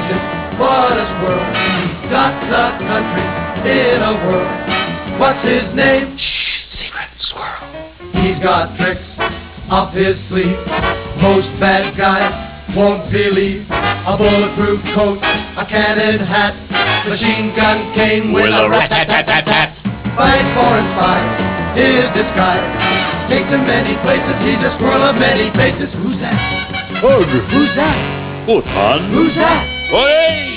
amazing, what a squirrel. He's got the country in a whirl. What's his name? Shh, secret, squirrel. He's got tricks up his sleeve most bad guys won't believe. A bulletproof coat, a cannon hat, machine gun cane with a rat-tat-tat-tat-tat. Fight for and spy, his disguise takes him many places. He's a squirrel of many faces. Who's that? Ugh. Who's that? Wotan. Who's that? Oi!